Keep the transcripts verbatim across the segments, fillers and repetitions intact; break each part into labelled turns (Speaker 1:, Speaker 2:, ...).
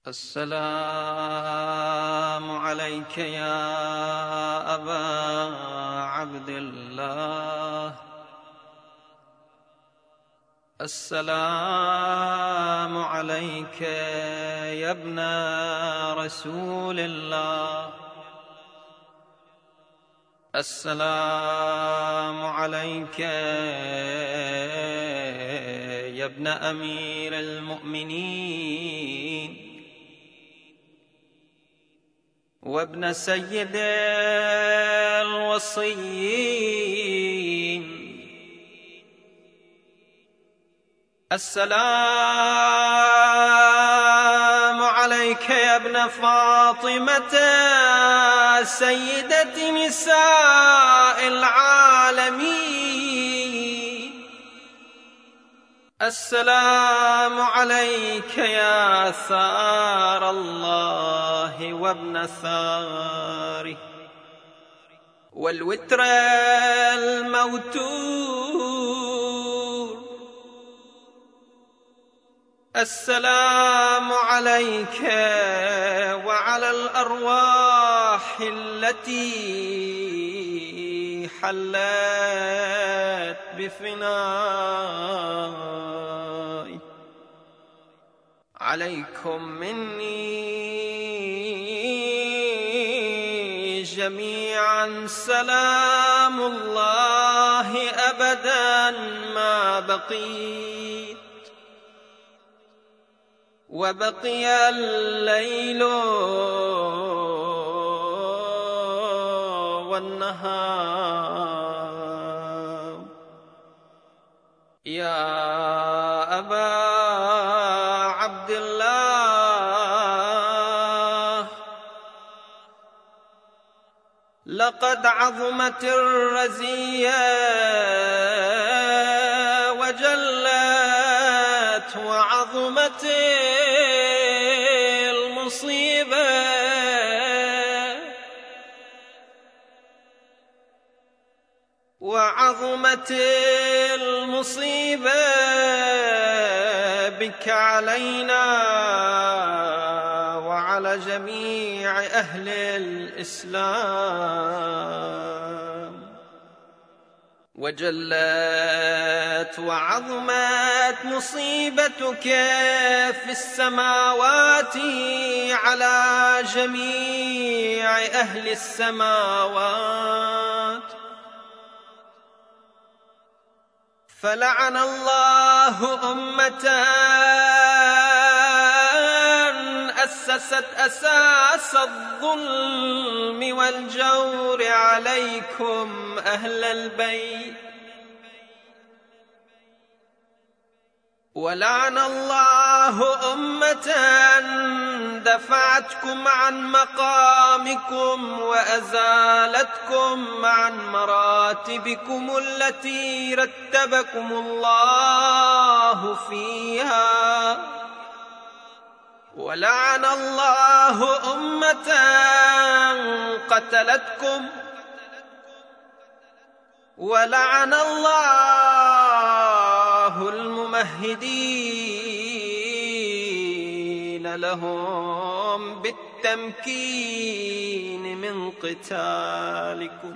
Speaker 1: السلام عليك يا أبا عبد الله. السلام عليك يا ابن رسول الله. السلام عليك يا ابن أمير المؤمنين وابن سيد الوصيين. السلام عليك يا ابن فاطمة سيدة نساء العالمين. السلام عليك يا ثار الله وابن ثاره والوتر الموتور. السلام عليك وعلى الأرواح التي حلت بفنائك. عليكم مني جميعا سلام الله أبدا ما بقيت وبقي الليل والنهار. يا أبا عبد الله، لقد عظمت الرزية وجلت وعظمت المصيبة وعظمت المصيبة بك علينا وعلى جميع أهل الإسلام. وجلت وعظمت مصيبتك في السماوات على جميع أهل السماوات. فلعن الله أمة أسست أساس الظلم والجور عليكم أهل البيت. ولعن الله أمة دفعتكم عن مقامكم وأزالتكم عن مراتبكم التي رتبكم الله فيها. ولعن الله أمة قتلتكم. ولعن الله الممهدين لهم بالتمكين من قتالكم.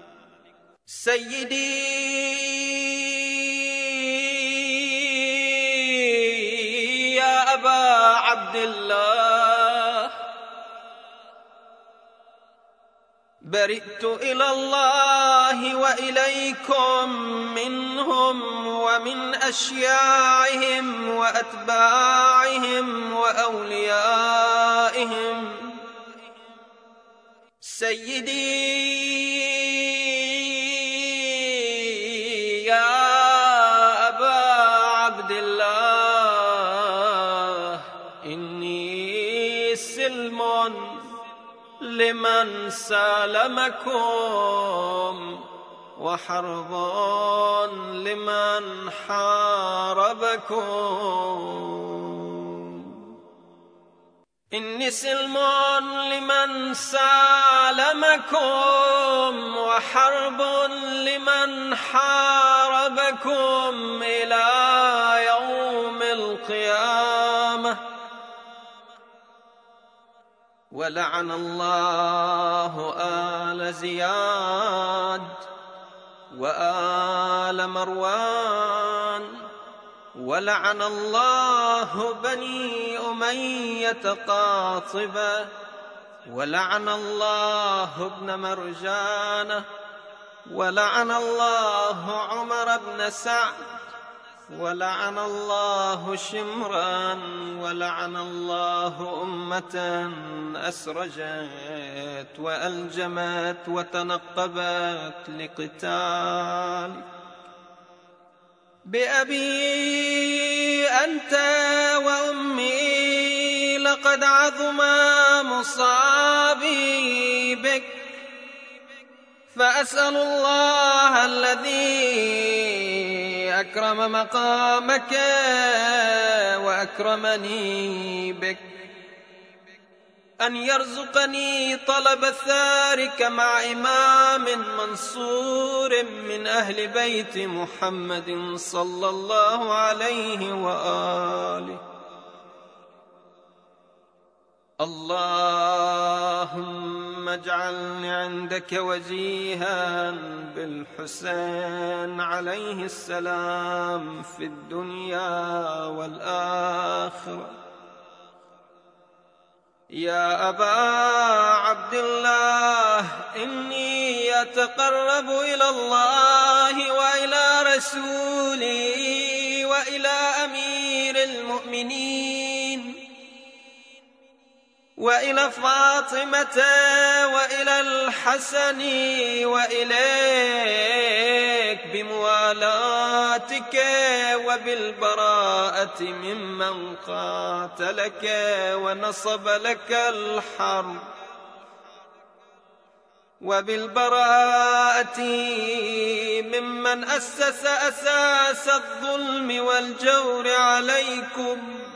Speaker 1: سيدي يا أبا عبد الله، برئت إلى الله وإليكم منهم ومن أشياعهم وأتباعهم وأوليائهم. سيدي يا أبا عبد الله، إني سلم لمن سالمكم وحرب لمن حاربكم. إني سلم لمن سالمكم وحرب لمن حاربكم إلى يوم القيامة. ولعن الله آل زياد وآل مروان، ولعن الله بني أمية قاطبة، ولعن الله ابن مرجانة، ولعن الله عمر بن سعد، ولعن الله شمرا، ولعن الله أمة أسرجت وألجمت وتنقبت لقتال. بأبي أنت وأمي لقد عظم مصابي بك، فأسأل الله الذي أكرم مقامك وأكرمني بك أن يرزقني طلب ثارك مع إمام منصور من أهل بيت محمد صلى الله عليه وآله. اللهم اجعلني عندك وجيها بالحسين عليه السلام في الدنيا والآخرة. يا أبا عبد الله، إني أتقرب إلى الله وإلى رسوله وإلى أمير المؤمنين وإلى فاطمة وإلى الحسن وإليك بموالاتك وبالبراءة ممن قاتلك ونصب لك الحرب، وبالبراءة ممن أسس أساس الظلم والجور عليكم،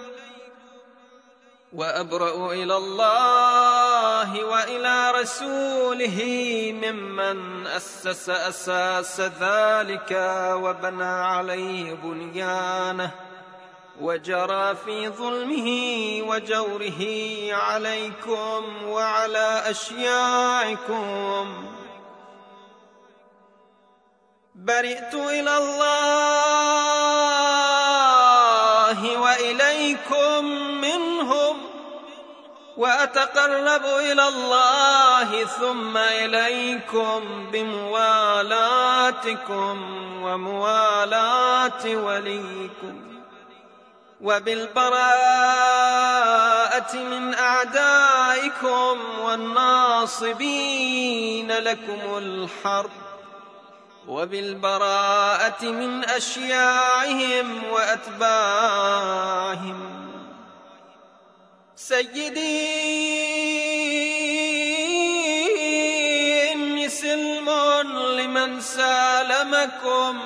Speaker 1: وأبرأ إلى الله وإلى رسوله ممن أسس أساس ذلك وبنى عليه بنيانه وجرى في ظلمه وجوره عليكم وعلى أشياعكم. برئت إلى الله وإليكم منهم، وأتقرب إلى الله ثم إليكم بموالاتكم وموالاة وليكم، وبالبراءة من أعدائكم والناصبين لكم الحرب، وبالبراءة من أشياعهم وأتباعهم. سيدي إني سلم لمن سالمكم،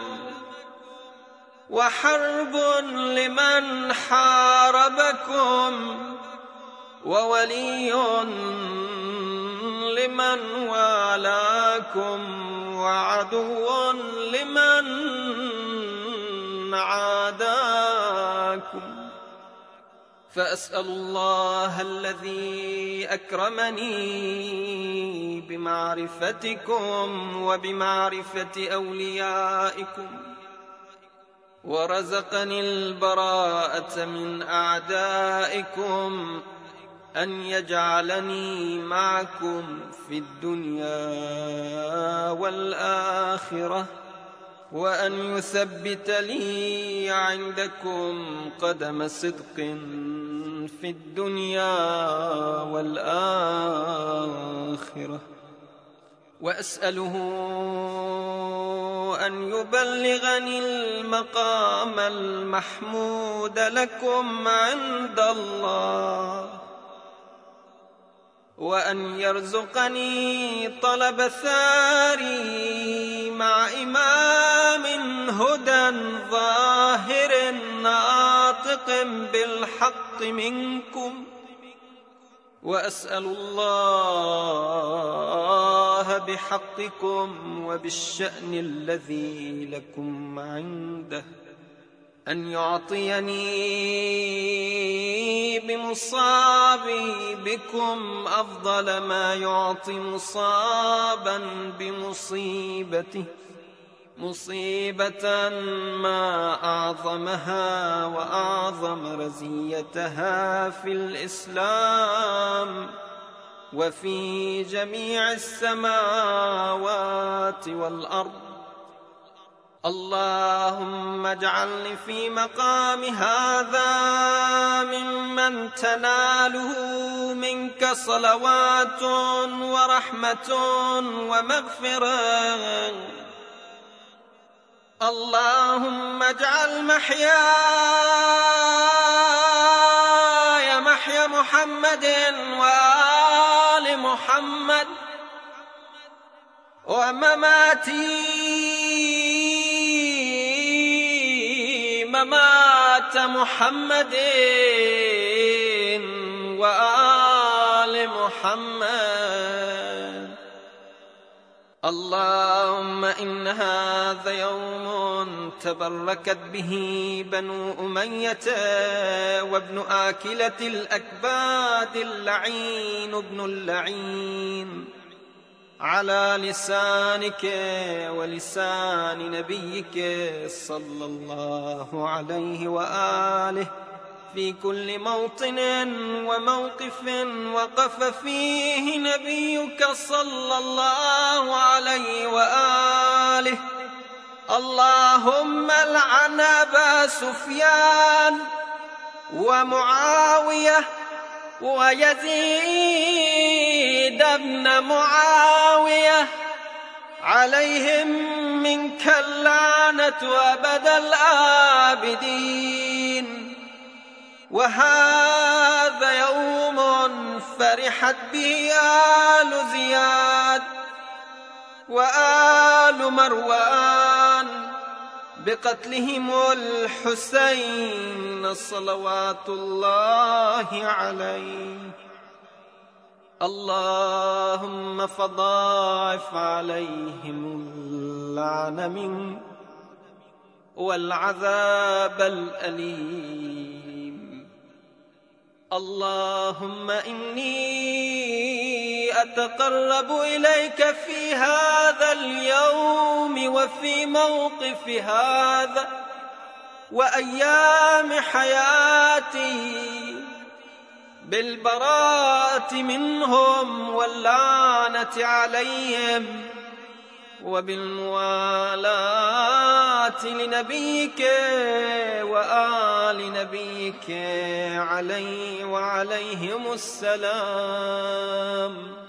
Speaker 1: وحرب لمن حاربكم، وولي لمن والاكم، وعدو لمن عاداكم. فأسأل الله الذي أكرمني بمعرفتكم وبمعرفة أوليائكم ورزقني البراءة من أعدائكم أن يجعلني معكم في الدنيا والآخرة، وأن يثبت لي عندكم قدم صدق في الدنيا والآخرة. وأسأله أن يبلغني المقام المحمود لكم عند الله، وأن يرزقني طلب ثاري مع إمام هدى ظاهر ناطق بالحق منكم. وأسأل الله بحقكم وبالشأن الذي لكم عنده أن يعطيني بمصابي بكم أفضل ما يعطي مصابا بمصيبته، مصيبة ما أعظمها وأعظم رزيتها في الإسلام وفي جميع السماوات والأرض. اللهم اجعلني في مقام هذا ممن تناله منك صلوات ورحمة ومغفرة. اللهم اجعل محياي محيا محمد وآل محمد، ومماتي ممات محمد وآل محمد. اللهم إن هذا يوم تبركت به بنو أمية وابن آكلة الأكباد اللعين ابن اللعين، على لسانك ولسان نبيك صلى الله عليه وآله في كل موطن وموقف وقف فيه نبيك صلى الله عليه وآله. اللهم لعن أبا سفيان ومعاوية ويزيد بن معاوية، عليهم منك اللعنة أبد الآبدين. وهذا يوم فرحت به آل زياد وآل مروان بقتلهم الحسين صلوات الله عليه. اللهم فضاعف عليهم اللعن منك والعذاب الأليم. اللهم إني أتقرب إليك في هذا اليوم وفي موقف هذا وأيام حياتي بالبراءة منهم واللعنة عليهم وبالموالاة لنبيك وآل نبيك عليه وعليهم السلام.